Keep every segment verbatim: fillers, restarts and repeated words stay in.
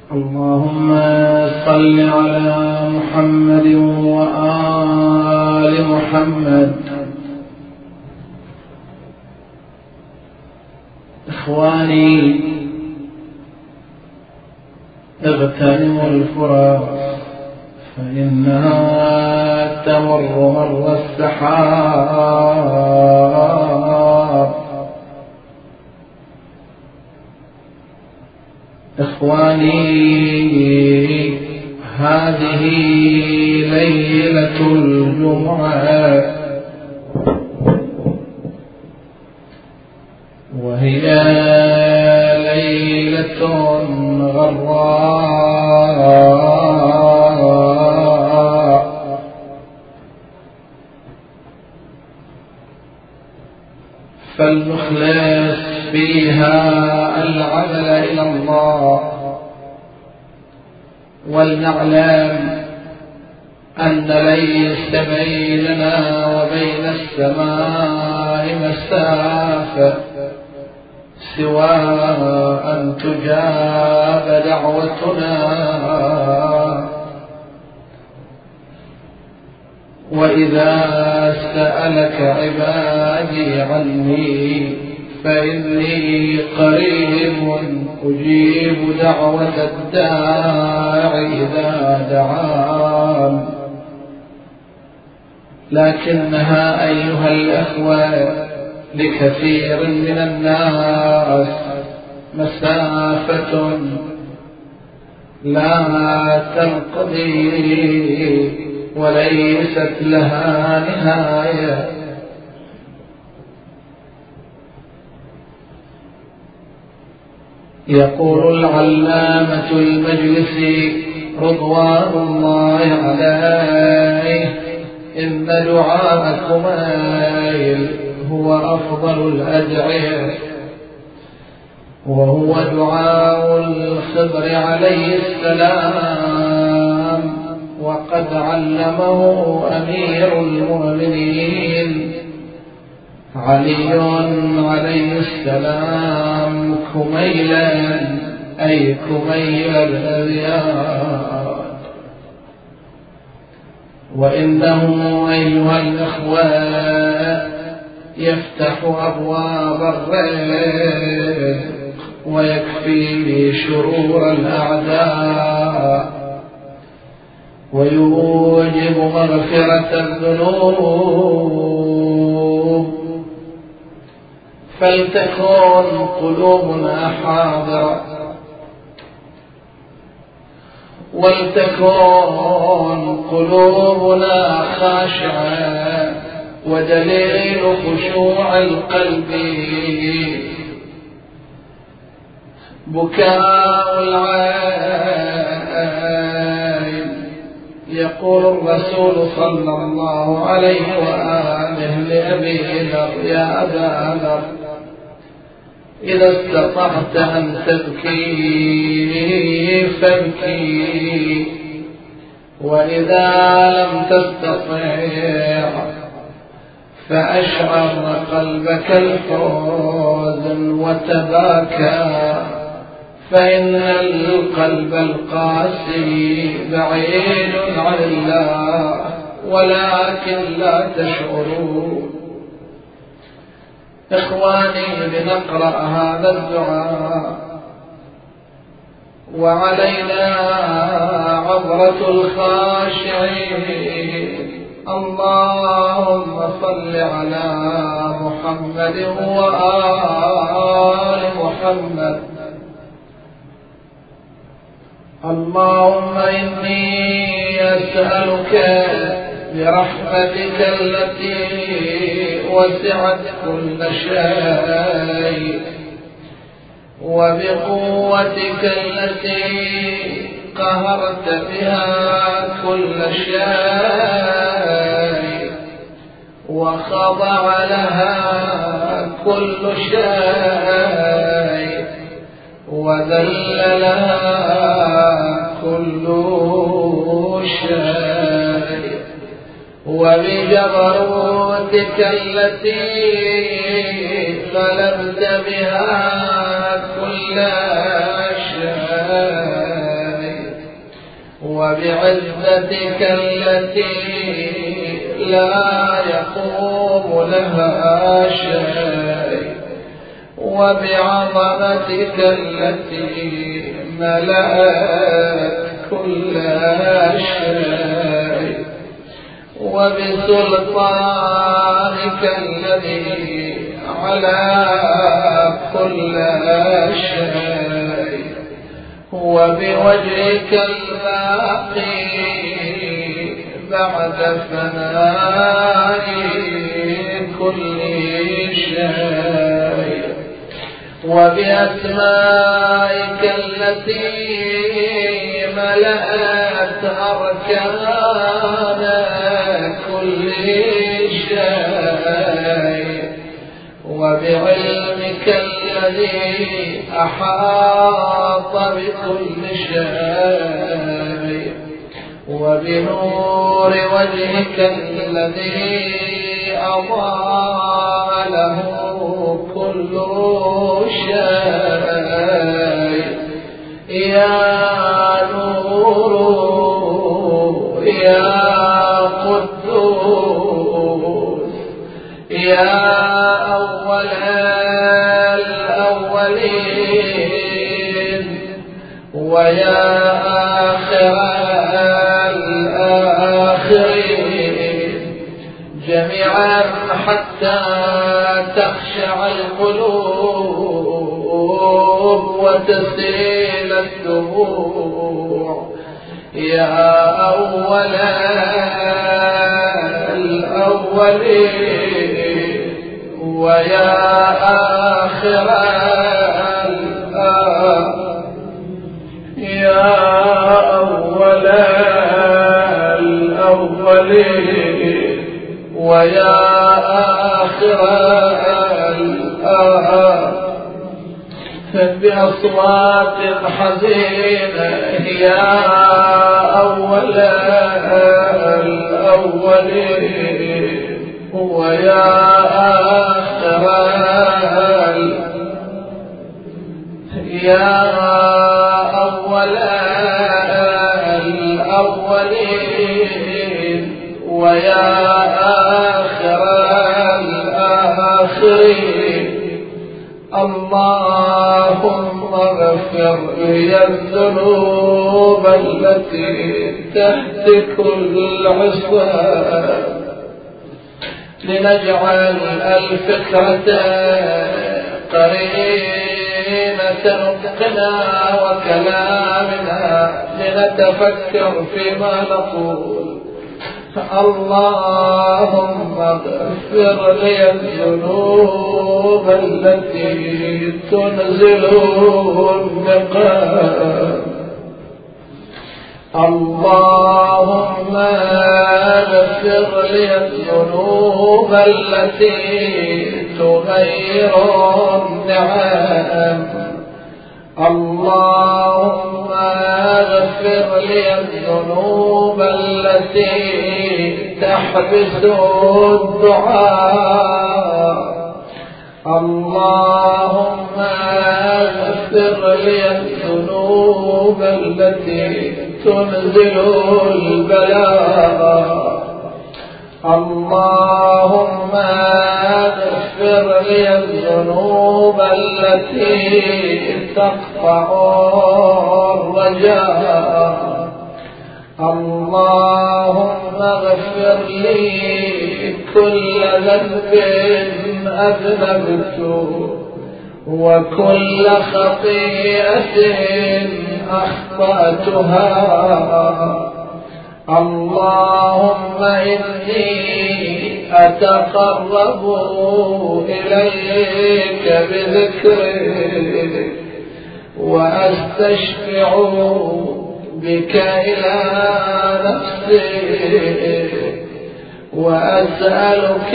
اللهم صل على محمد وآل محمد. إخواني، اغتنموا الفرص فإنها تمر مر السحاب. إخواني، هذه ليلة الجمعة، وهي ليلة غراء، فلنخلص فيها العمل إلى الله، ولنعلم أن ليس بيننا وبين السماء مسافة سوى أن تجاب دعوتنا. وإذا سألك عبادي عني فإني قريب أجيب دعوة الداع إذا دعان. لكنها أيها الأخوة لكثير من الناس مسافة لا تنقضي وليست لها نهاية. يقول العلامة المجلسي رضوان الله عليه: إن دعاءكما هو أفضل الأدعية، وهو دعاء الخضر عليه السلام، وقد علمه أمير المؤمنين علي عليه السلام كميلا، أي كميل الأذيان. وإنه أيها الأخوة يفتح أبواب الرزق ويكفي شرور الأعداء ويوجب مغفرة الذنوب. فلتكن قلوبنا حاضرة، ولتكن قلوبنا خاشعة، ودليل خشوع القلب بكاء العين. يقول الرسول صلى الله عليه وآله لأبي ذر: يا أبا ذر، إذا استطعت أن تبكي فابكي، وإذا لم تستطع فأشعر قلبك الحزن وتباكى، فإن القلب القاسي بعيد عن الله ولكن لا تشعرون. إخواني، لنقرأ هذا الدعاء وعلينا عبرة الخاشعين. اللهم صل على محمد وآل محمد. اللهم إني أسألك برحمتك التي وسعت كل شيء، وبقوتك التي قهرت بها كل شيء، وخضع لها كل شيء، وذل لها كل شيء، وبجبروتك التي غلبت بها كل شيء، وبعزتك التي لا يقوم لها شيء، وبعظمتك التي ملأت كل شيء، وبسلطانك الذي على كل شيء، وبوجهك الباقي بعد فناء كل شيء، وبأسمائك التي ملأت أركان كل شيء، وبعلمك الذي أحاط بكل شيء، وبنور وجهك الذي أضاء له كل شيء. يا نور يا قدوس يا أول الأولين ويا آخر الآخرين جميعا حتى تخشع القلوب وتسيل الدموع. يا أول الأولين ويا آخر يا أول الأولين ويا آخر الآخرين بأصوات حزينة. يا أول الأولين ويا آخر يا أول الأولين ويا آخر الآخرين. اللهم اغفر لي الذنوب التي تهتك العصيان، لنجعل الفكرة قرينة نطقنا وكلامنا لنتفكر فيما نقول. اللهم اغفر لي الذنوب التي تنزل النقام. اللهم اغفر لي الذنوب التي تغير النعم. اللهم اغفر لي الذنوب التي تحبس الدعاء. اللهم اغفر لي الذنوب التي تنزل البلاء. اللهم اغفر لي الذنوب التي تقطع الرجاء. اللهم اغفر لي كل ذنب أذنبته وكل خطيئة أخطأتها. اللهم إني أتقرب إليك بذكرك وأستشفع بك إلى نفسي وأسألك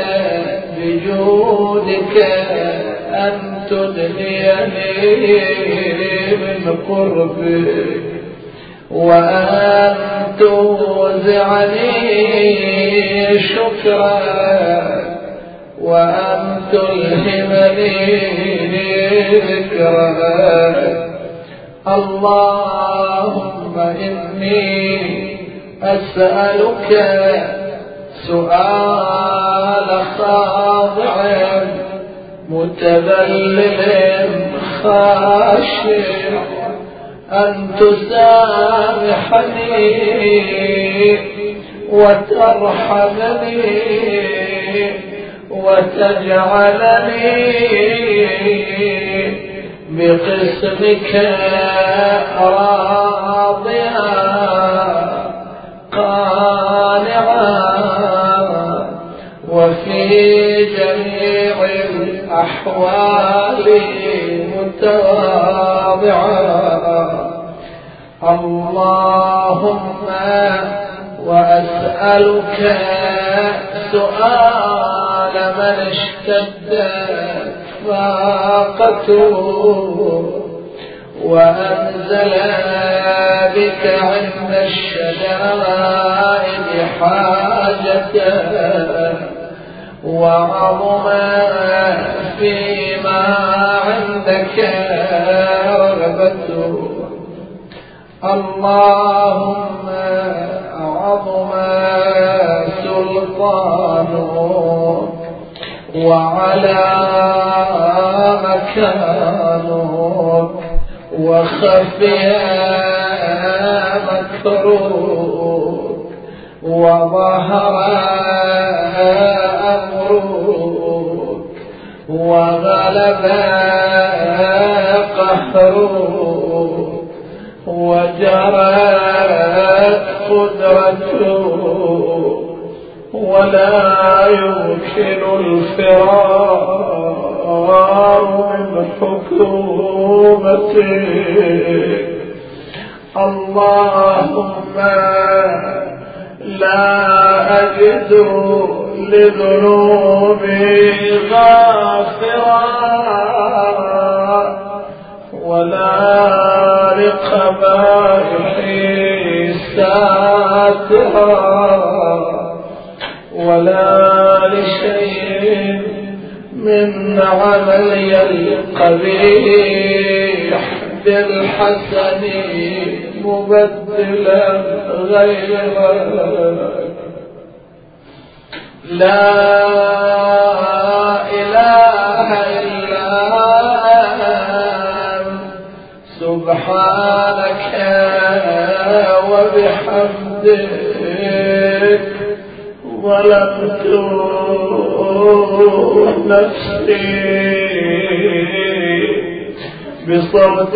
بجودك أن تدنيني من قربك وأن توزعني شكرك وأن تلهمني ذكرك اللهم إني أسألك سؤال خاضع متذلل خاشع أن تسامحني وترحمني وتجعلني بقسمك راضيا قانعا وفي جميع الأحوال متواضعا. اللهم وأسألك سؤال من اشتدت فاقته وأنزل بك عند الشدائد حاجته وعظم فيما عندك رغبته. اللهم عظم سلطانك وعلى مكانك وخفي مكروك وظهر أمرك وغلب قهرك وجرت قدرتك ولا يمكن الفرار من حكومتك. اللهم لا أجد لذنوبي غافرا ولا لقبائحي ساترا ولا لشيء من عملي القبيح بالحسن مبدلا غيرك. لا إله إلا أنت سبحانك وبحمدك ظلمت نفسي بصمت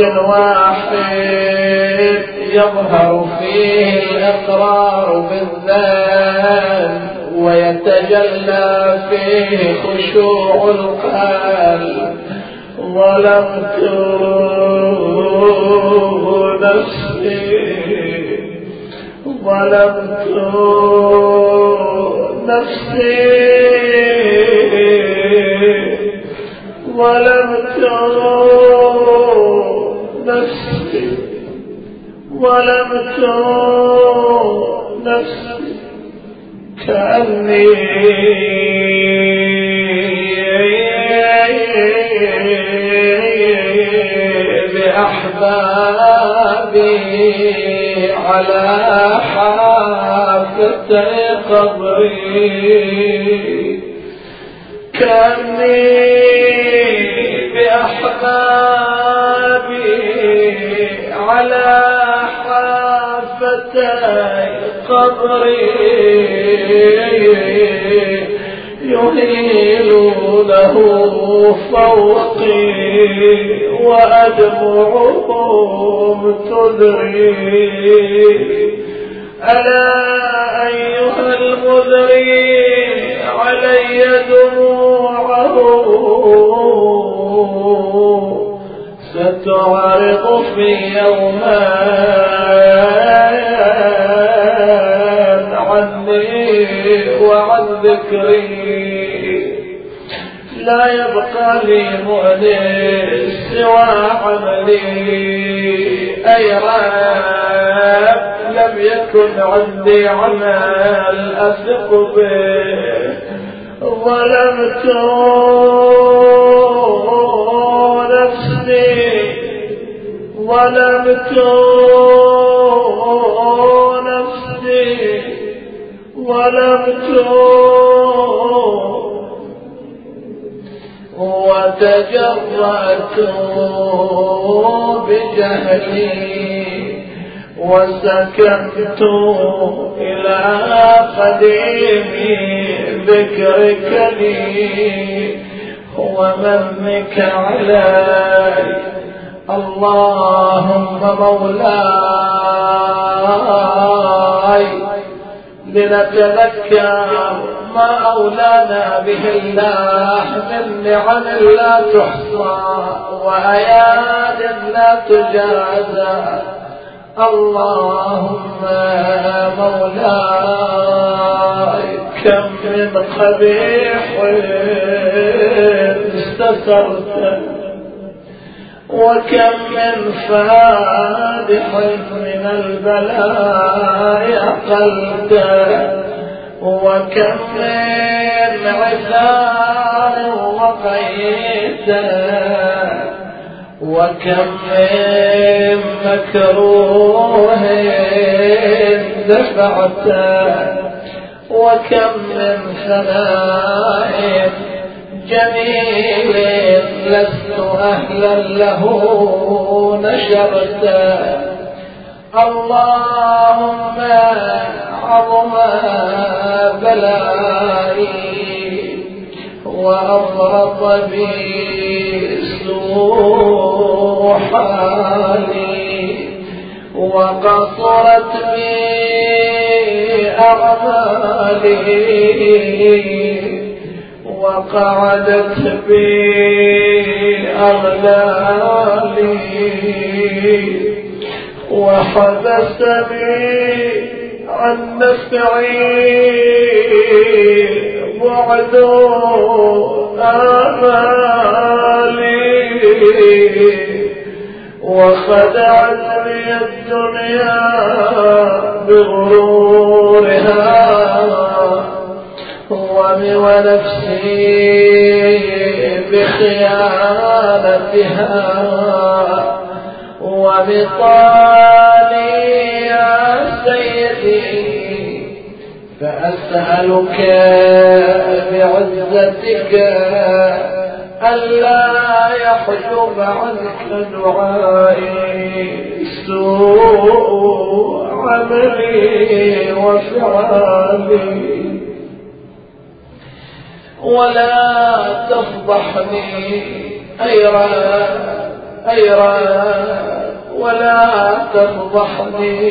واحد يظهر فيه الإقرار بالذنب ويتجلى فيه خشوع القلب. ظلمت نفسي ظلمت نفسي ظلمت نفسي ظلمت نفسي كأني بأحبابي على حافة قبري كأني بأحبابي على حافتي قبري يهيلونه فوقي وأدمعهم تدري. ألا أيها المذري علي دموعه ستعرض في يومان عني وعن ذكري. لا يبقى لي مؤنس سوى عملي أي راب لم يكن عندي عمل أثق به. ظلمت نفسي ظلمت نفسي ظلمت وتجرأت بجهلي وسكنت إلى قديم ذكرك لي ومنك علي اللهم مولاي لنتذكر ما أولانا به الله من نعم لا تحصى وأياد لا تجازى اللهم مولاي كم من قبيح استترت وكم من فادح من البلاء أقلت وكم من عثار وقيت وكم من مكروه دفعت وكم من ثناء جميل لست أهلا له نشرت اللهم عظم بلائي وأفرط بي سوء حالي وقصرت بي أعمالي وقعدت بي أغلالي وحبسني عن نفعي بعد آمالي وخدعتني الدنيا بغرورها ونفسي بخيانتها وبطالي يا سيدي فأسألك بعزتك ألا يحجب عنك دعائي سوء عملي وفعالي ولا تفضحني أيرا أيرا ولا تفضحني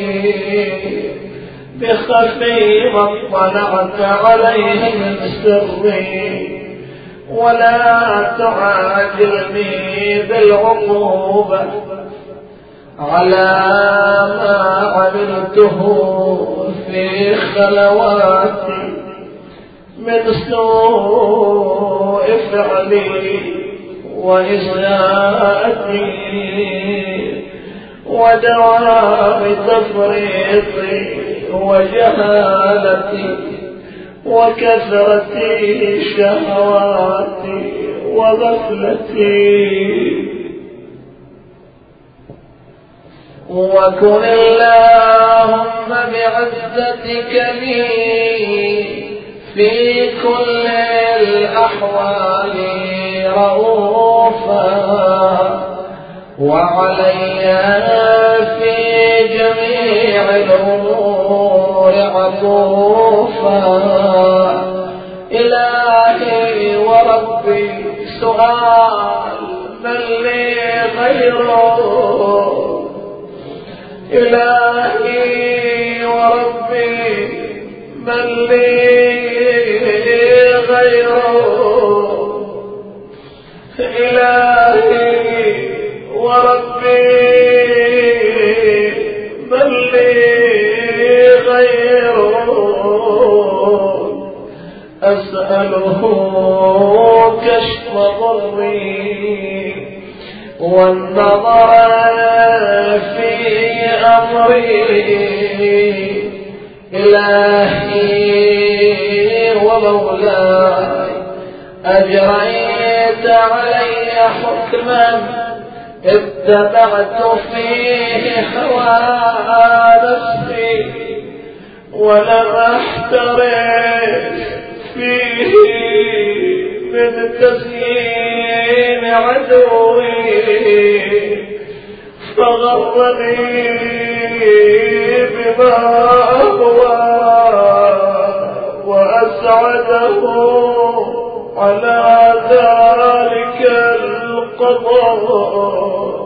بخفي ما اطلعت عليه من سري ولا تعاجلني بالعقوبة على ما عملته في خلواتي من سوء فعلي وإساءتي ودوام تفريطي وجهالتي وكثرة شهواتي وغفلتي وكن اللهم بعزتك لي في كل الأحوال رؤوفا وعلي في جميع الأمور عطوفا إلهي وربي سؤال من لي غيره إلهي وربي من لي غيره إلهي وربي من لي غيره أسأله كشف ضري والنظر في أمري إلهي ومولاي أجريت علي حكما اتبعت فيه هوى نفسي ولم احترس فيه من تزيين عدوي فغرني بما أهوى وأسعده على ذلك القضاء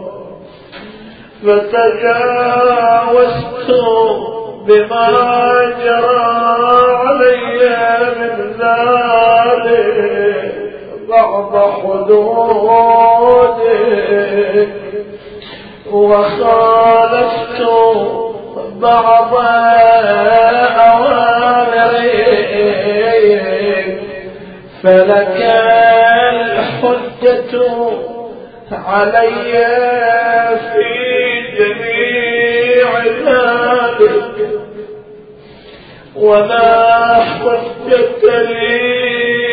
فتجاوزت بما جرى علي من ذلك بعض حدوده وخالفت بعض أوامره فلك الحجة علي في جميع ذلك ولا حجة لي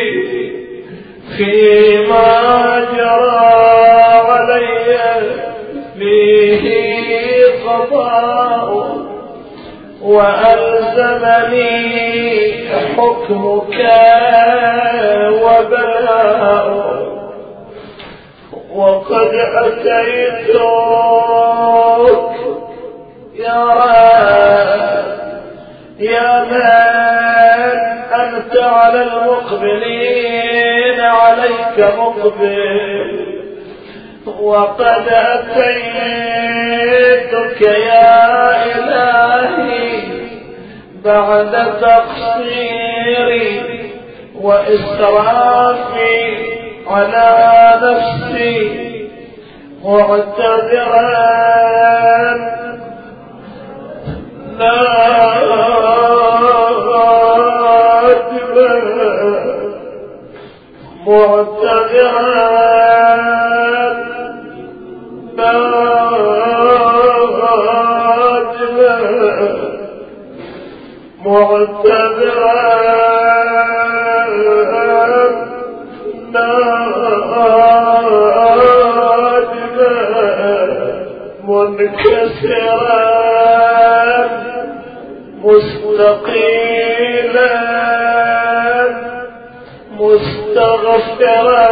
فيما جرى علي فيه قضاء وألزمني حكمك وبلاء وقد أتيتك يا رب يا من أنت على المقبلين عليك مقبل وقد أتيتك يا إلهي بعد تقصيري وإسرافي على نفسي معتذرا نادما معتذرا معتذرا نادما منكسرا مستقيلا مستغفرا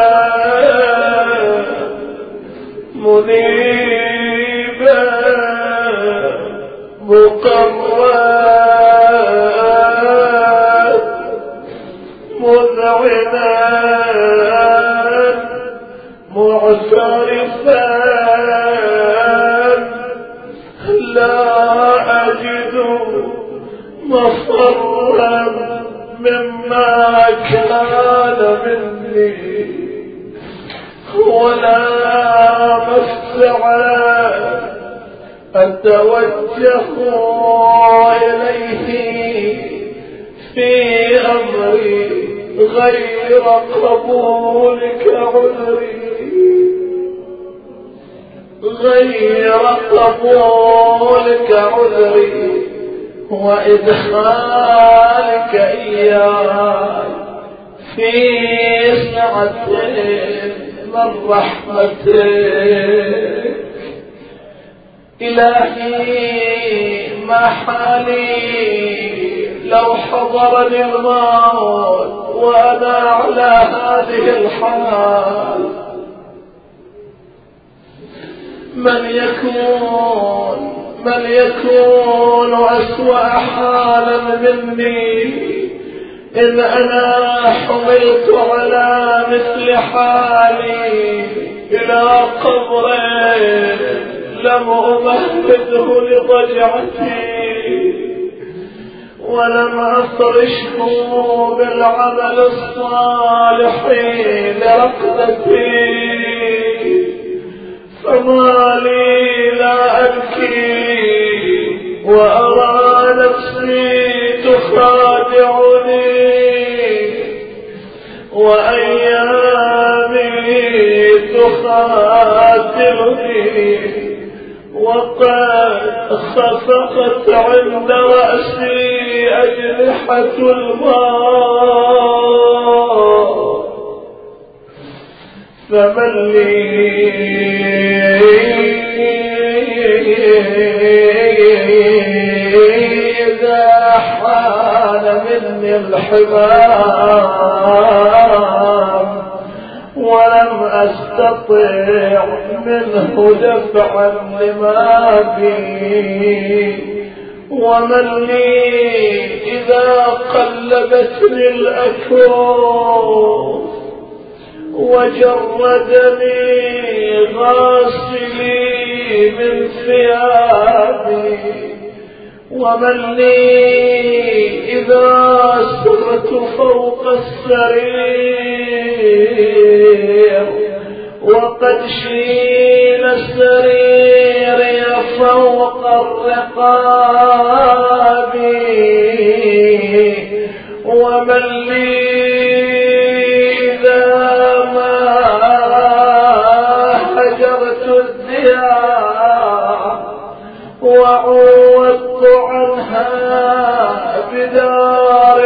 منيبا مقرا مذعنا معترفا لا أجد مفرا مما كان مني ولا مفزعا أتوجه إليه في أمري غير قبولك عذري غير قبولك عذري وإدخالك إياي في سعة من رحمتك إلهي ما حالي لو حضرني الموت وأنا على هذه الحال من يكون من يكون أسوأ حالا مني إذ أنا حملت على مثل حالي إلى قبره لم أمهده لضجعتي ولم أفرشه بالعمل الصالح لرقدتي فما لي لا أبكي وأرى نفسي تخادعني وأيامي تخاتلني وقد خفقت عند رأسي أجنحة الماء فمن لي إذا حال مني الحمام ولم أستطع منه دفعا لما بي، ومن لي إذا قلبتني الأكواب وجردني غاسلي من ثيابي، ومن لي إذا سرت فوق السرير وقد شيل سريري فوق الرقاب، ومن لي إذا ما هجرت الديار وعوضت عنها بدار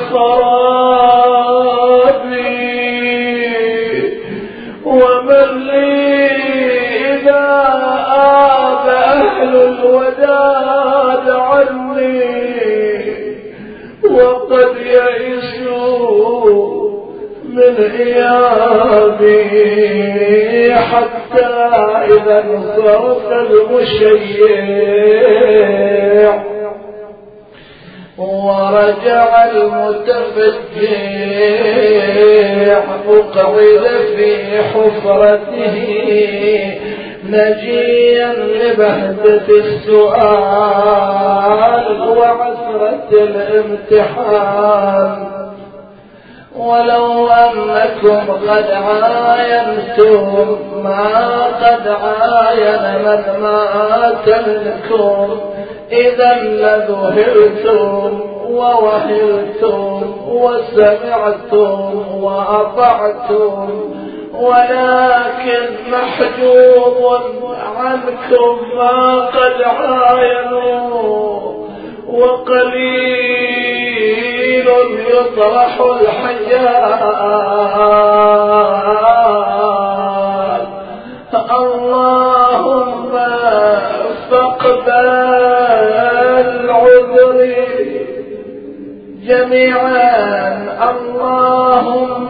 الخراب، ومن لي إذا آب أهل الوداد عني وقد يئسوا من إيابي، حتى إذا انصرف المشيع ورجع المتفجع أقعد في حفرته نجيا لبهدة السؤال وعسرة الامتحان. ولو أنكم قد عاينتم ما قد عاين من مات منكم إذا لذهلتم ووهلتم وسمعتم وأطعتم، ولكن محجوب عنكم ما قد عاينوا، وقليل يطرح الحجاب. اللهم فاقبل عذري جميعا، اللهم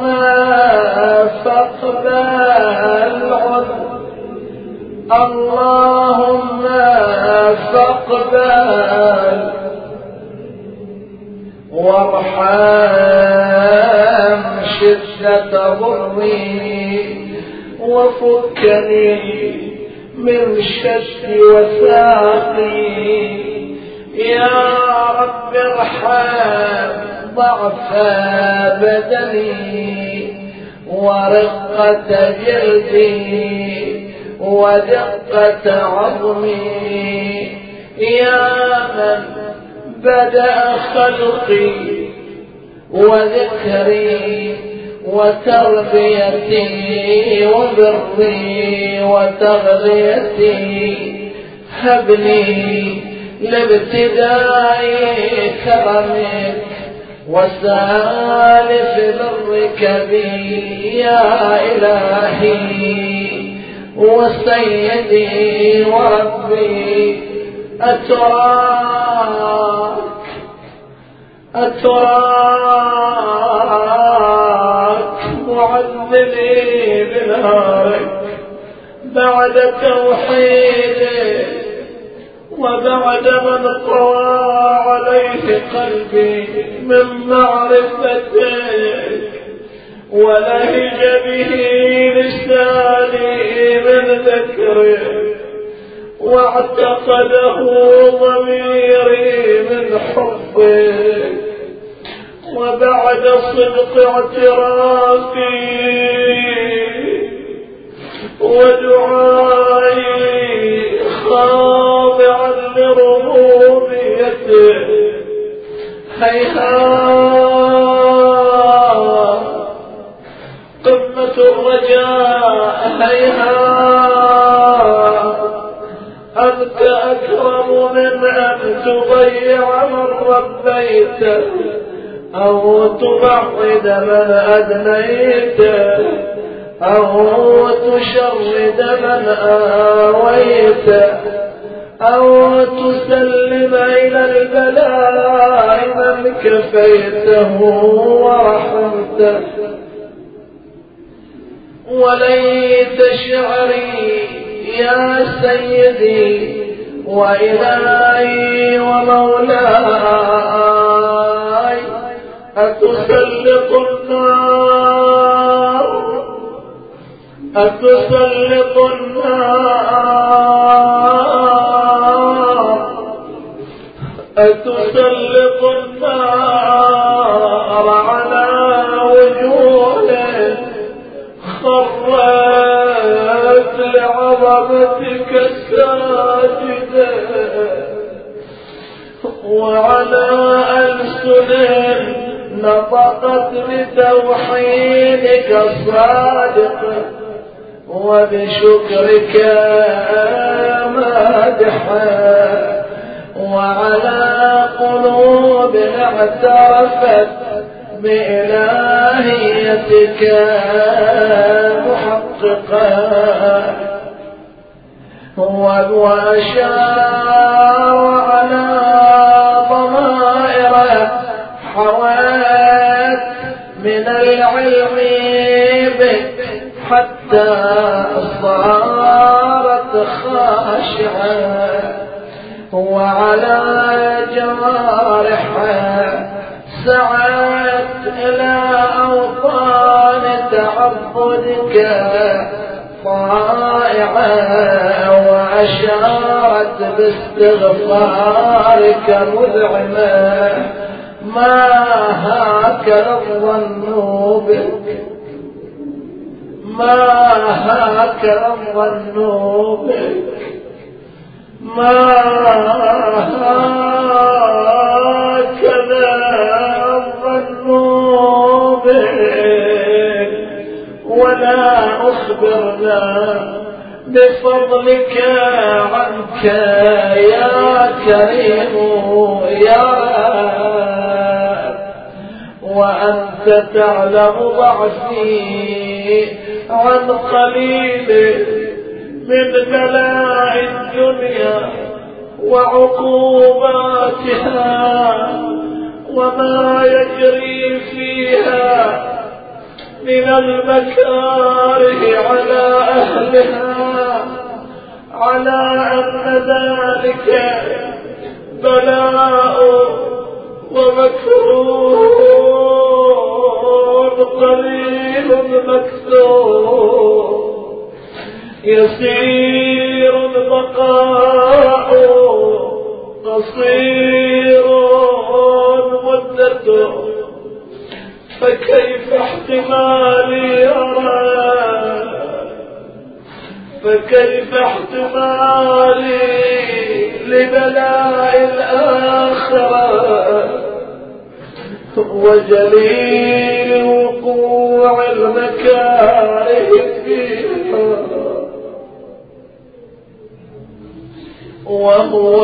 فاقبل عذري، اللهم فاقبل وارحم شدة ضري وفكني من شد وثاقي. يا رب ارحم ضعف بدني ورقة جلدي ودقة عظمي، يا من بدأ خلقي وذكري وتربيتي وبري وتغذيتي، هب لي لابتداء كرمك وسالف برك بي يا إلهي وسيدي وربي. أتراك أتراك معذبي بنارك بعد توحيدك وبعد من طوى عليه قلبي من معرفتك ولهج به لساني من ذكرك واعتقده ضميري من حبك، وبعد صدق اعترافي ودعائي خاضعا لربوبيته، هيهات قمة الرجاء، هيهات أنت أكرم من أن تضيع من ربيته أو تبعد من أدنيته. أو تشرد من آويت أو تسلم إلى البلاء من كفيته ورحمته. وليت شعري يا سيدي وإلهي ومولاي أتسلط النار أتسلط النار أتسلط النار على وجوه خرت لعظمتك الساجدة وعلى ألسن نطقت بتوحيدك الصادق وبشكرك مادحا وعلى قلوب اعترفت بإلهيتك محققا وأشار على ضمائر حوات من العلم بك حتى صارت خاشعة وعلى جوارحها سعت إلى أوطان تعبدك طائعة وأشارت باستغفارك مذعمة ما هكذا الظن بك ما هكذا الظن بك ما هكذا الظن بك ولا أخبرنا بفضلك عنك يا كريم يا وأنت تعلم ضعفي عن قليل من بلاء الدنيا وعقوباتها وما يجري فيها من المكاره على أهلها على أن ذلك بلاء ومكروه قليل مكسور يسير البقاء قصير مدته فكيف احتمالي أرى فكيف احتمالي لبلاء الآخرة وجليل وقوع المكاره فيها وهو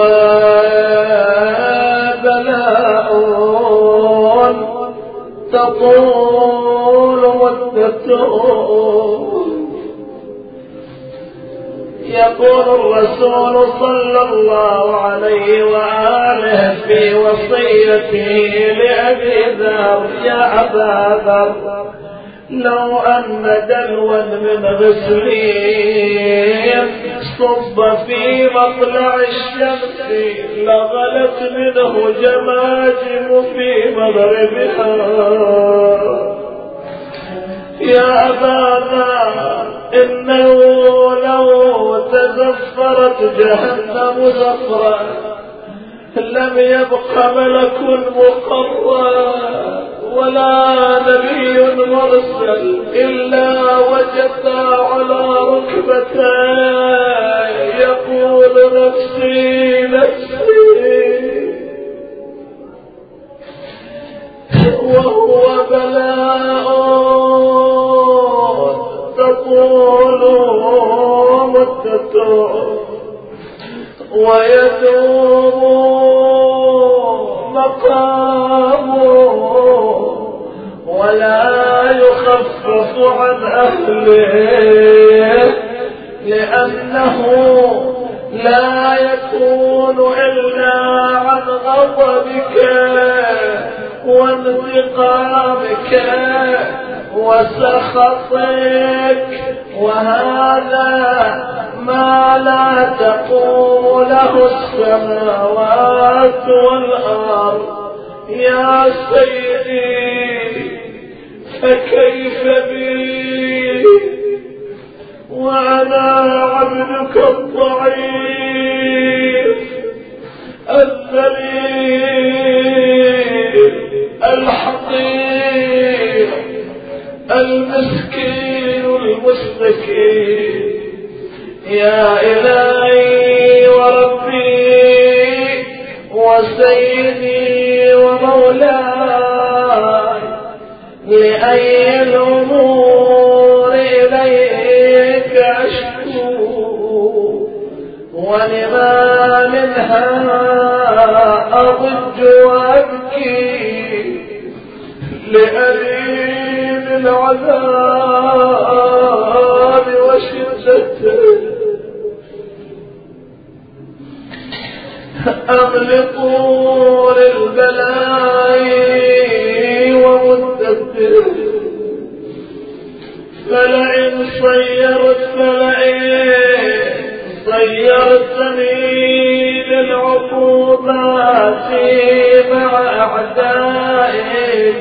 بلاء تطول مدته. يقول الرسول صلى الله عليه وآله في وصيته لأبي ذر يا أبا ذر لو أن دلوا من غسلين صب في مطلع الشمس لغلت منه جماجم في مغربها. يا أبانا إنه لو تزفرت جهنم زفرا لم يبق ملك مقرب ولا نبي مرسل إلا وجد على ركبتيه يقول نفسي نفسي وهو بلاء تطول مدته ويدوم مقامه ولا يخفف يبعد عن أهله، لأنه لا يكون إلا عن غضبك وانتقامك وسخطك، وهذا ما لا تقوله السماوات والأرض. يا سيدي فكيف بي وأنا عبدك الضعيف الذليل الحقير المسكين المستكين. يا إلهي وربي وسيدي ومولاي، لأي الأمور إليك أشكو، ولما منها أضج وأبكي، لأليم العذاب وشدته، أم لطول البلاء ومدته. فلئن صيرت فلئن صيرتني للعقوبات مع أعدائك،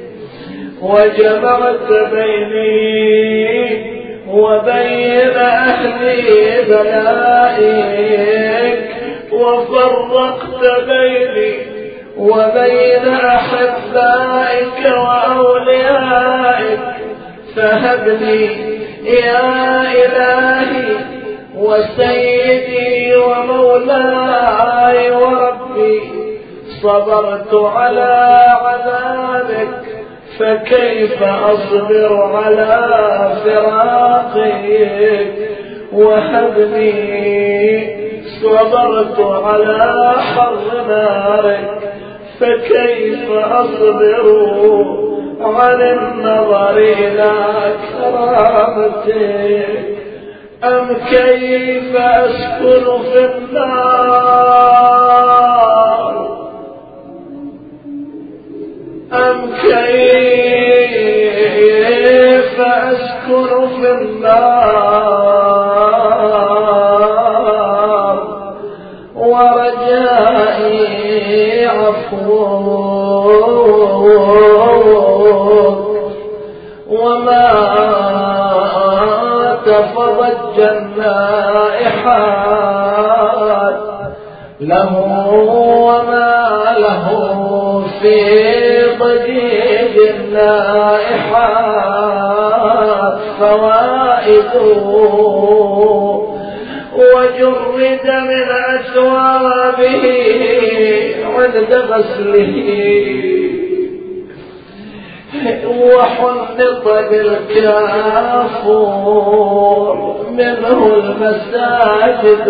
وجمعت بيني وبين أهلي بلائك، وفرقت بيني وبين أحبائك وأوليائك، فهب لي يا إلهي وسيدي ومولاي وربي، صبرت على عذابك فكيف أصبر على فراقك، وهب لي صبرت على حر نارك فكيف أصبر عن النظر إلى كرامتك. أم كيف أسكن في النار، أم كيف أسكن في النار ورجائي عفوك، وما تفضج النائحات له وما له في ضجيج النائحات فوائده، وجرد من أثوابه عند غسله، وحنط بالكافور منه المساجد،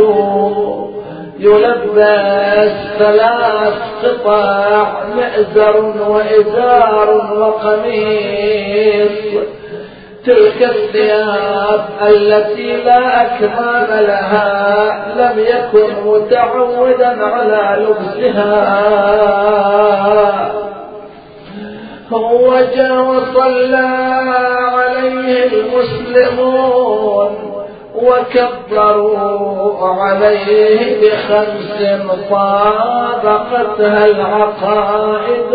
يلبس ثلاث قطع مئزر وإزار وقميص، تلك الثياب التي لا أكمام لها لم يكن متعودا على لبسها. هو جاء وصلى عليه المسلمون وكبروا عليه بخمس طابقتها العقائد،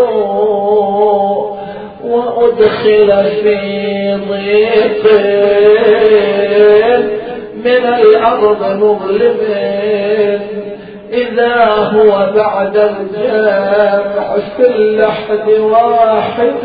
وأدخل في ضيق من الأرض مظلم، إذا هو بعد الجمع في اللحد واحد،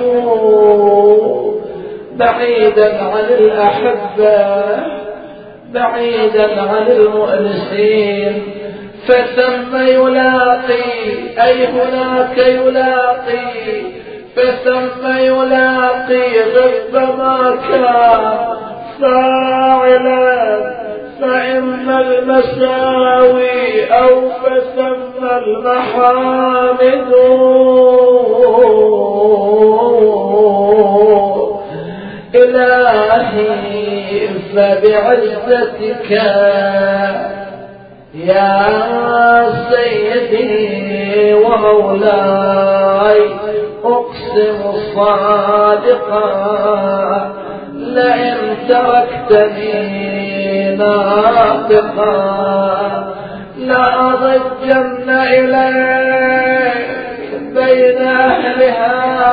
بعيدا عن الأحبة بعيدا عن المؤنسين، فثم يلاقي أي هناك يلاقي، فثم يلاقي غب ما كان فاعلا، فإما المساوي أو فثم المحامد. إلى فبعزتك يا سيدي ومولاي أقسم صادقا لئن تركتني ناطقا لأضجن إليك بين أهلها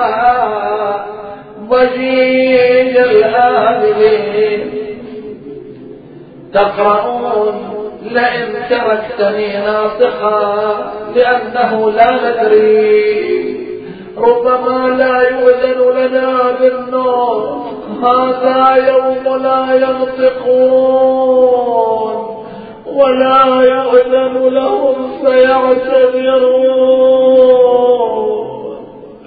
ضجيج الآملين. تقرؤون لئن تركتني ناطقا لأنه لا ندري، ربما لا يؤذن لنا بالنطق، هذا يوم لا ينطقون ولا يؤذن لهم فيعتذرون،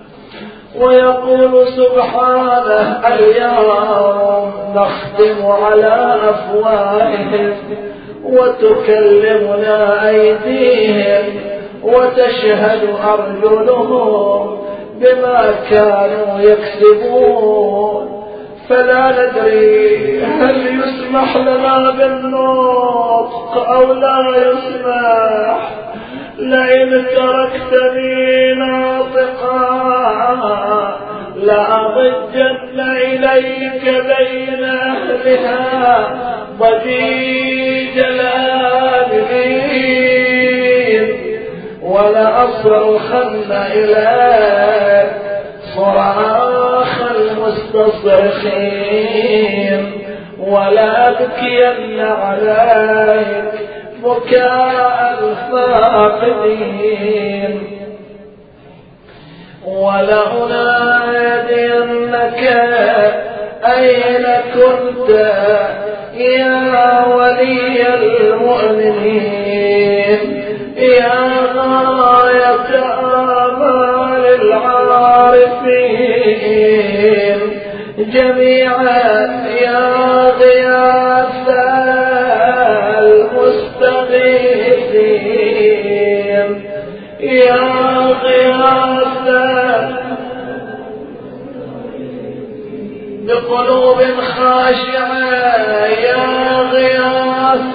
ويقول سبحانه اليوم نختم على أفواههم وتكلمنا أيديهم وتشهد أرجلهم بما كانوا يكسبون، فلا ندري هل يسمح لنا بالنطق أو لا يسمح. لئن تركتني ناطقا لأضجن إليك بين أهلها ضجيج الآملين ولأصرخن إليك صراخ المستصرخين ولأبكين عليك بكاء الفاقدين ولأنادينك أين كنت يا ولي المؤمنين يا غاية آمال العارفين جميعا يا غياث المستغيثين يا غياث بقلوب خاشعة يا غياث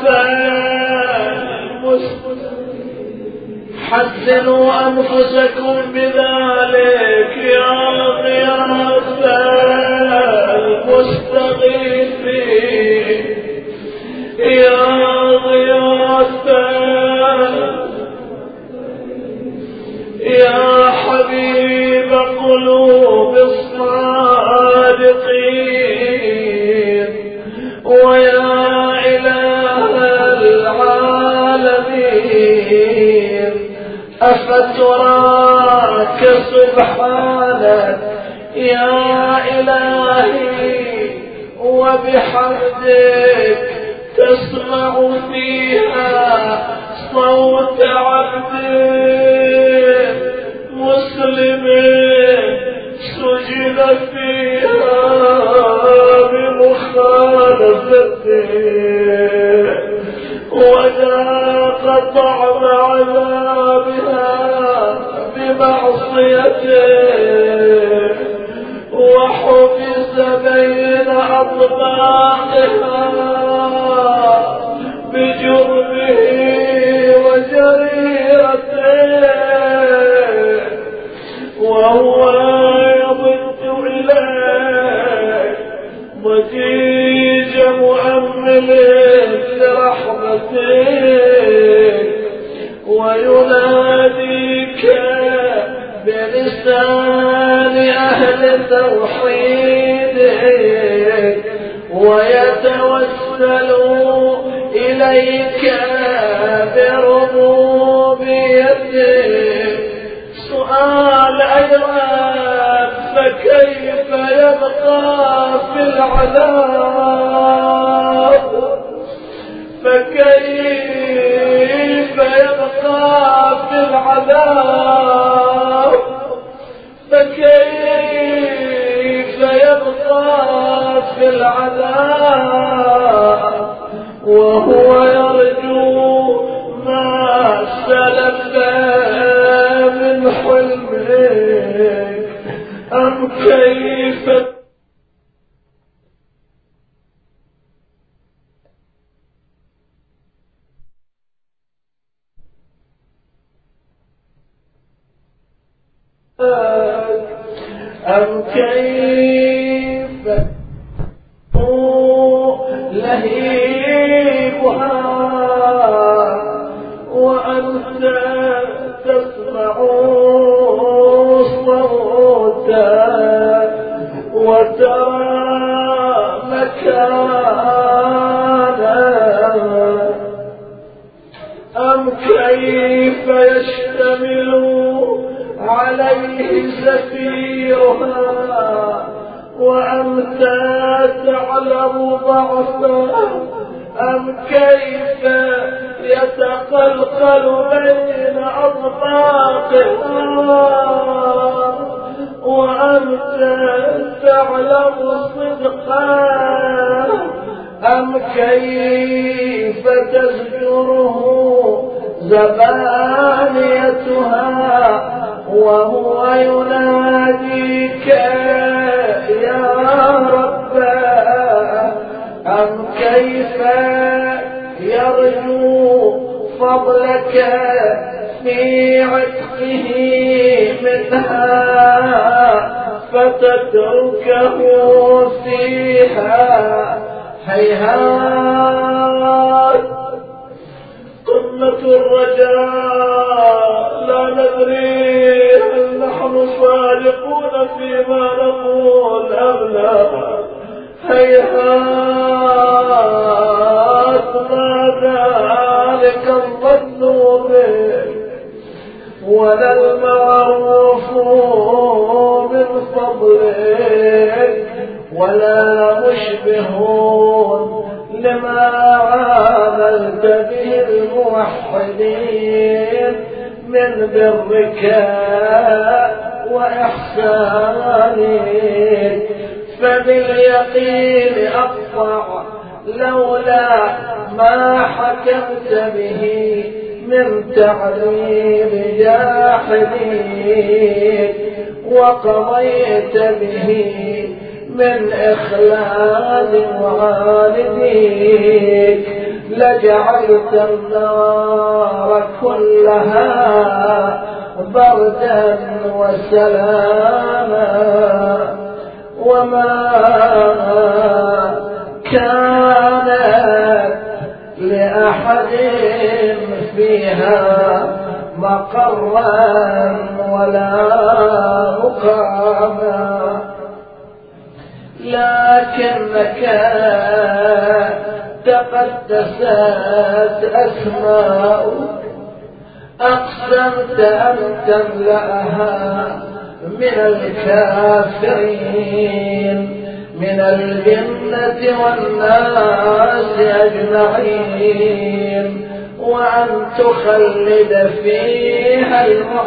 حسنوا أنفسكم بذلك يا غياث المستغيثين يا غياث يا حبيب قلوب الصادقين ويا إله العالمين أفتراك سبحانك يا إلهي وبحمدك تسمع فيها صوت عبد مسلم سجن فيها بمخالفته وذاق طعم عذابها بمعصيته وحبس بين أطباقها بجرمه وجريرته وهو يضج إليه ضجيج مؤمل لرحمته ويناديك بلسان أهل توحيدك ويتوسل إليك بربوبيتك. سؤال أيضا فكيف يبقى في العذاب فكيف يبقى في العذاب فكيف يبقى في العذاب وهو يرجو ما سلف من حلمك أم كيف أم كيف لهيبها وأنت تسمع صوتا وترى مكانا أم كيف يشتمل عليه زفيرها وأنت تعلم ضعفه أم كيف يتقلقل بين أطباقها وأنت تعلم صدقه أم كيف تزجره زبانيتها وهو يناديك يا رب أم كيف يرجو فضلك في عتقه منها فتتركه فيها هيهات قمة الرجاء لا ندري هل نحن صادقون فيما نقول أم لا هيهات ما ذلك الظن به ولا المعروف من فضلك ولا مشبهون لما عاملت به الموحدين من برك وإحسانك فباليقين أقطع لولا ما حكمت به من تعذيب جاحدين وقضيت به من إخلاد والديك لجعلت النار كلها بردا وسلاما وما كانت لأحد فيها مقرا ولا مقاما لكنك تقدست أسماؤك أقسمت أن تملأها من الكافرين من الجنة والناس أجمعين وأن تخلد فيها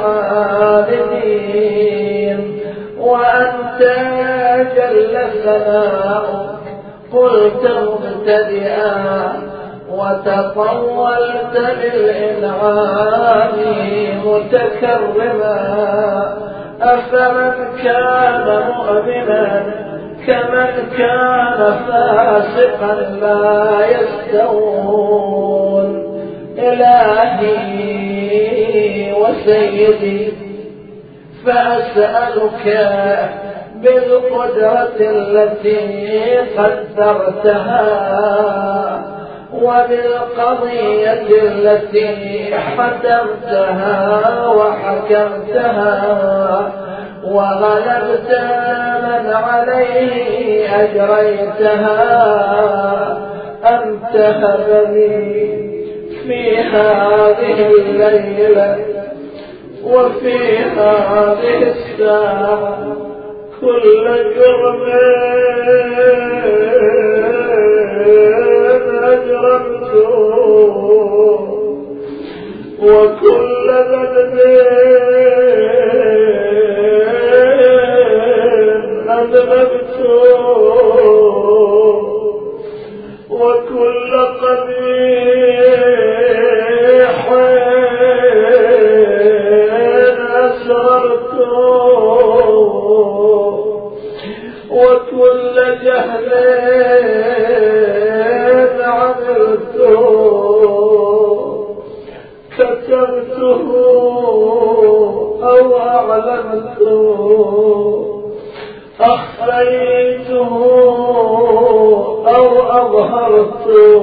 المعاندين وأنت جل ثناؤك قلت مبتدئا وتطولت بالإنعام متكرما أفمن كان مؤمنا كمن كان فاسقا لا يستوون إلهي وسيدي فأسألك بالقدرة التي قدرتها وبالقضية التي حتمتها وحكمتها وغلبت من عليه أجريتها أن تهب لي في هذه الليلة وفي هذه الساعة كل جرم أجرمته وكل ذنب أذنبته وكل قبيح أسررته وكل جهل عملته كتمته أو أعلمته أخفيته أو أظهرته،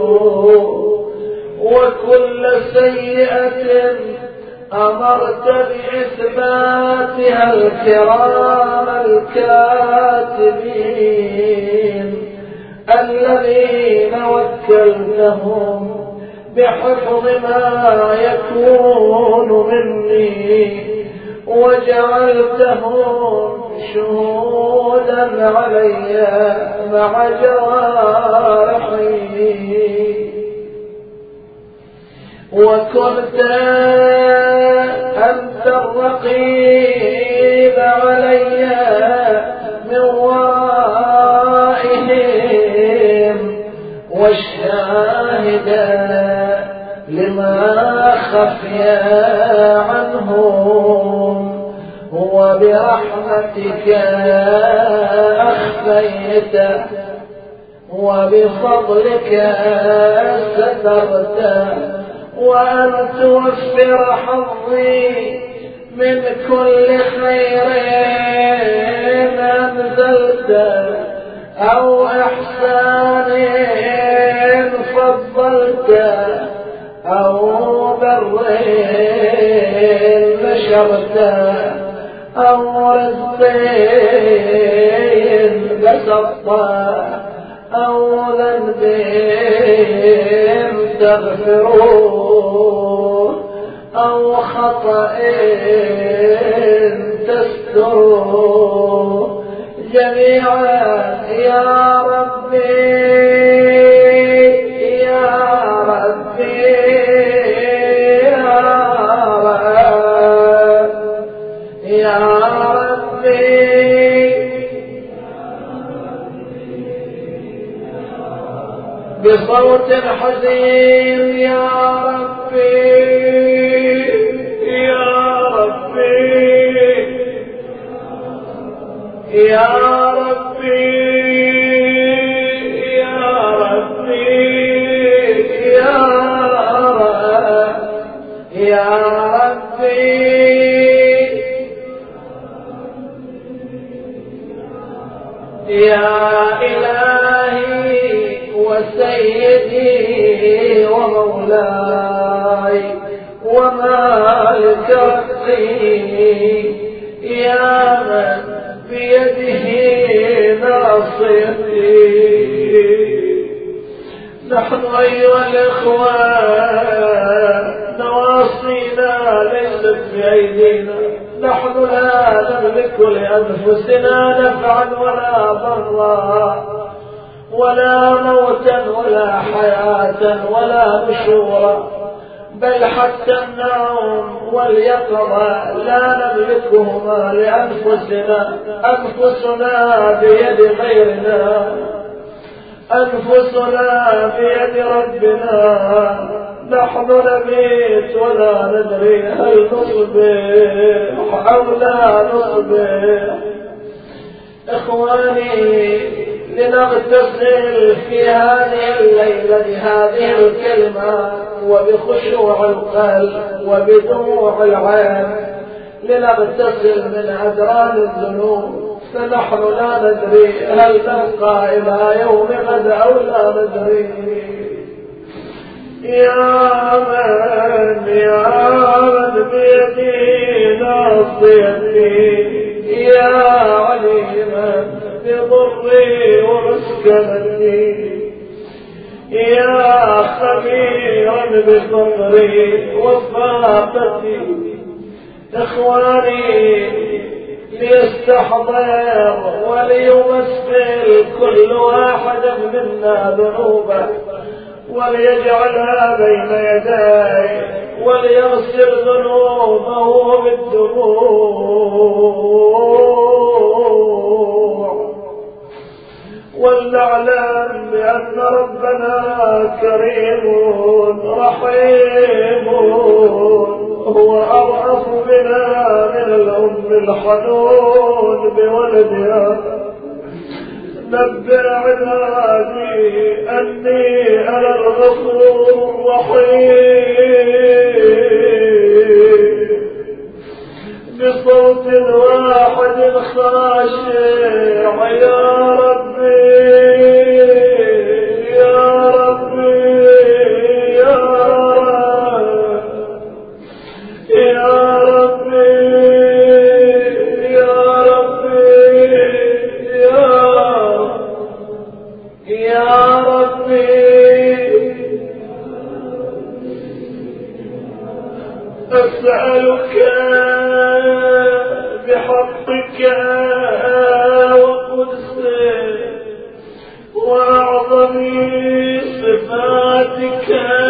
وكل سيئة أمرت بإثباتها الكرام الكاتبين الذين وكلتهم بحفظ ما يكون مني، وجعلتهم شهودا علي مع جوارحي، وكنت أنت الرقيب علي من ورائهم، والشاهد لما خفي عنهم، وبرحمتك أخفيته وبفضلك سترته، وأن توفر حظي من كل خير أنزلته، أو إحسان فضلته، أو بر نشرته، أو رزق بسطته، أو ذنب تغفروه، أو خطأ تستروه جميعا يا ربي يا ربي يا رب يا ربي بصوت حزين يا ربي يا ربي يا ربي يا ربي يا رب يا ربي يا إلهي وسيدي ومولاي ومالك ربي، يا من بيده ناصيتي. نحن أيها الإخوان نواصينا ليست بأيدينا، نحن لا نملك لأنفسنا نفعا ولا ضرا، ولا موتا ولا حياة ولا نشورا، بل حتى النوم واليقظة لا نملكهما لأنفسنا. أنفسنا بيد غيرنا، أنفسنا بيد ربنا. نحن نبيت ولا ندري هل نصبح أو لا نصبح. إخواني، لنغتسل في هذه الليلة بهذه الكلمة، وبخشوع القلب وبدموع العين، لنغتسل من أدران الذنوب، فنحن لا ندري هل نبقى إلى يوم غد أو لا ندري. يا من يا من بيدي ناصيتي، يا عليما بضري ومسكنتي، يا خبيرا بفقري وفاقتي. إخواني، ليستحضر وليمثل كل واحد منا ذنوبه، وليجعلها بين يديه، وليغسل ذنوبه بالدموع. ولنعلم بأن ربنا كريم رحيم، هو أرأف بنا من الأم الحنون بولدها. نبئ عبادي أني أنا الغفور الرحيم. بصوت واحد خاشع يا ربي يا ربي يا ربي يا ربي يا ربي أسألك بحقك وقدسك وأعظم صفاتك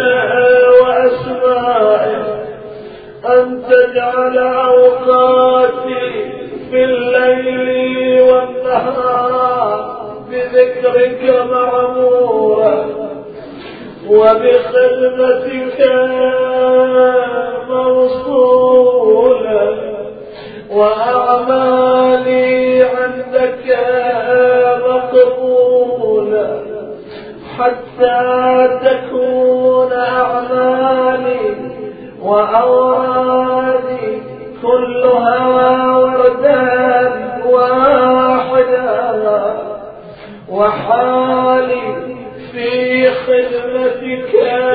وأسمائك أن تجعل أوقاتي في الليل والنهار بذكرك معمورة وبخدمتك موصولة وأعمالي عندك مقبولة حتى تكون أعمالي وأورادي كلها وردا واحدا وحالي في خدمتك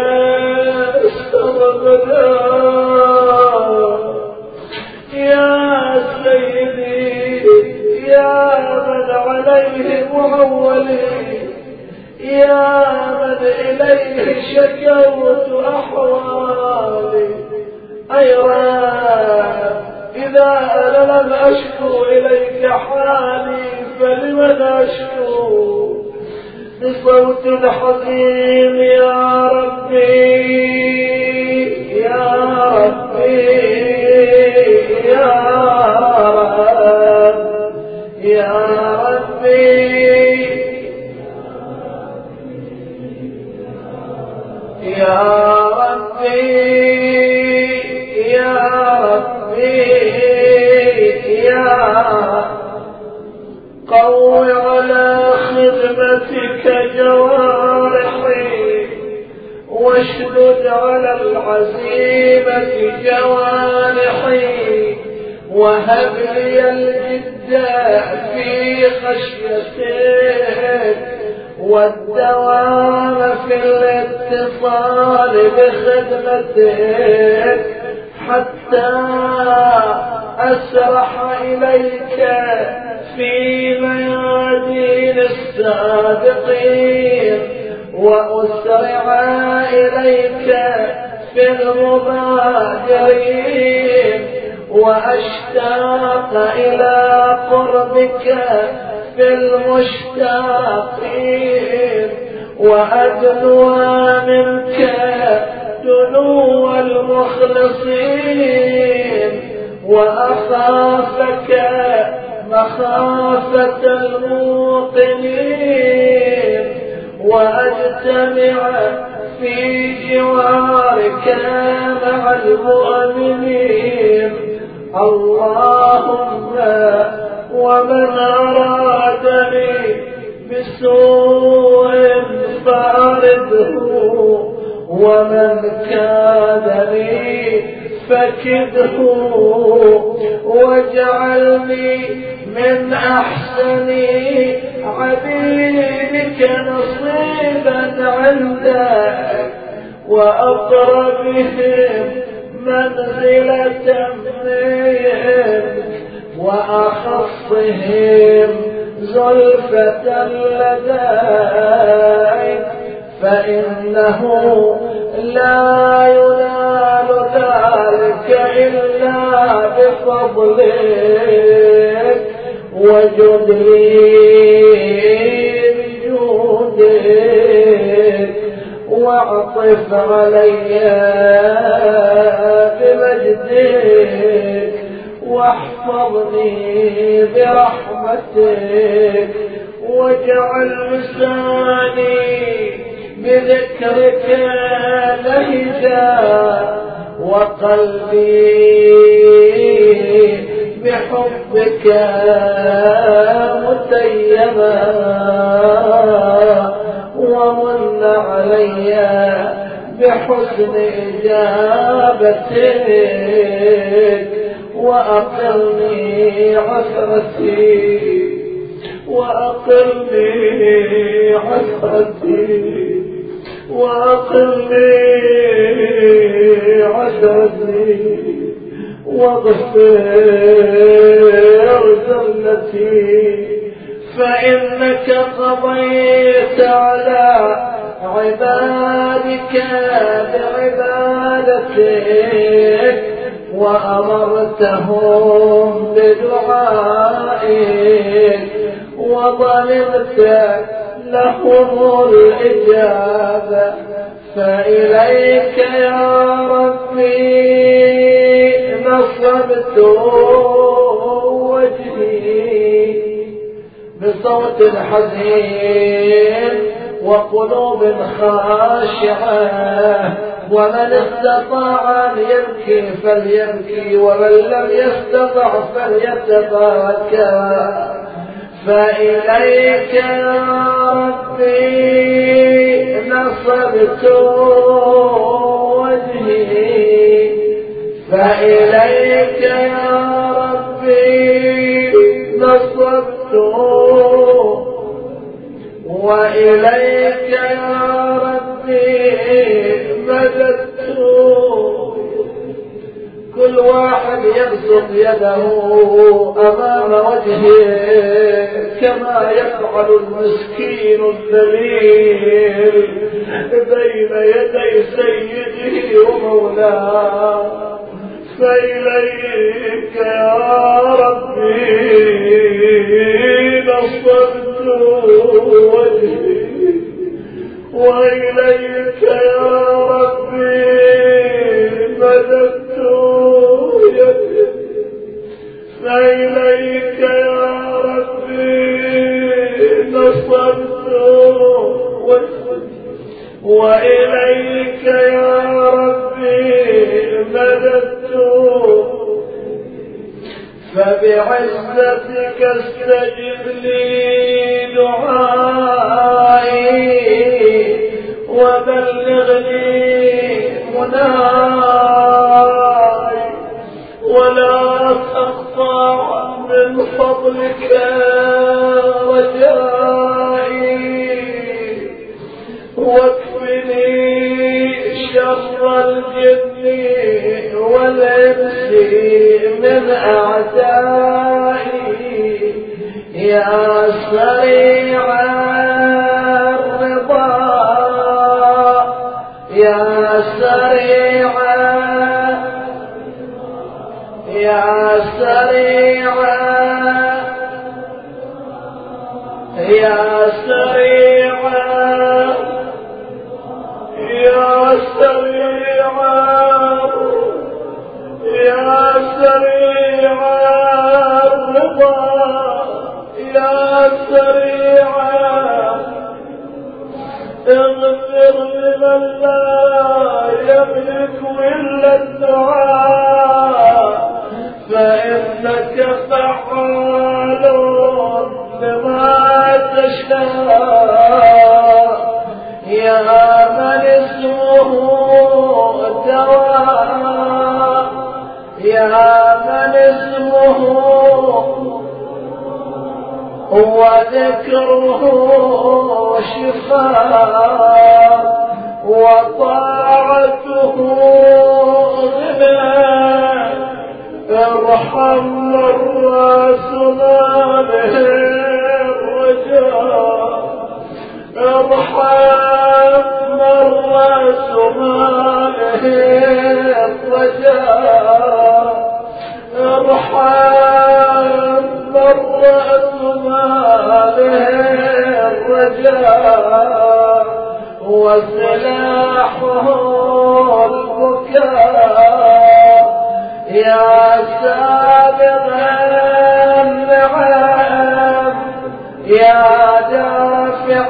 سرمدا يا سيدي يا من عليه معولي يا من إليه شكوت أحوالي أي رب إذا أنا لم أشكو إليك حالي فلمن أشكو بصوت حزين يا ربي يا ربي يا رب يا ربي يا ربي يا ربي يا قوي على خدمتك جوارحي واشدد على العزيمة جوارحي وهب لي الجد في خشيتك والدوام في الاتصال بخدمتك حتى أسرح إليك في ميادين السابقين وأسرع إليك في المبادرين وأشتاق إلى قربك في المشتاقين وأدنو منك دنو المخلصين وأخافك مخافة الموقنين وأجتمع في جوارك مع المؤمنين اللهم ومن أرادني بسوء فأرده ومن كادني فكده واجعلني من أحسن عبيدك نصيبا عندك وأقربهم منزلة منك وأخصهم زلفة لديك فإنه لا ينال ذلك إلا بفضلك وجد لي بجودك واعطف علي بمجدك واحفظني برحمتك واجعل لساني بذكرك لهجا وقلبي بحبك متيما ومن علي بحسن إجابتك وأقلني عثرتي وأقلني عثرتي وأقلني عثرتي واغفر زلتي فإنك قضيت على عبادك بعبادتك وأمرتهم بدعائك وظلمت لهم الإجابة فإليك يا ربي نصبت وجهي بصوت حزين وقلوب خاشعة ومن استطاع أن يبكي فليبكي ومن لم يستطع فليتباكى فإليك يا ربي نصبت وجهي فإليك يا ربي نصبت وإليك يا ربي مددت كل واحد يبسط يده أمام وجهه كما يفعل المسكين الذليل بين يدي سيده ومولاه فإليك يا ربي نصبت وجهي وإليك يا ربي مددت يدي فإليك يا ربي نصبت وجهي وإليك يا ربي مددت فبعزتك استجب لي دعائي وبلغني مناي ولا تقطع من فضلك رجائي واكفني شر الجن والإنس من أعدائي يا سريع الرضا يا سريع يا سريع يا سريع يا سريع يا سريع الرضا يا سريع اغفر لمن لا يملك إلا الدعاء فإنك فعال لما تشاء يا من اسمه دواء يا من اسمه وذكره شفاء وطاعته غنى ارحم الراس ماله الرجاء ارحم الراس ماله الرجاء ارحم الراس ماله الرجاء وسلاحه البكاء يا سابغ النعم يا دافع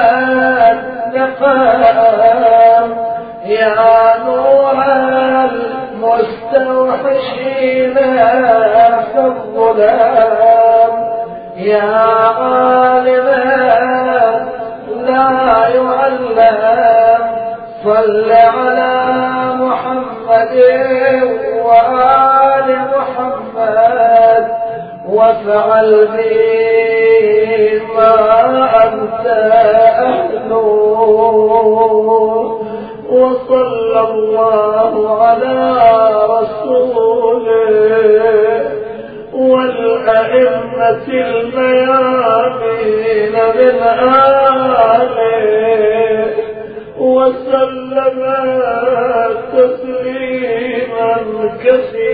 النقام يا نور المستوحشين في الظلام يا عالما لا يعلم صل على محمد وآل محمد وافعل بي ما أنت أهله وصلى الله على رسوله والأئمة الميامين من آله وسلم تسليما كثيرا.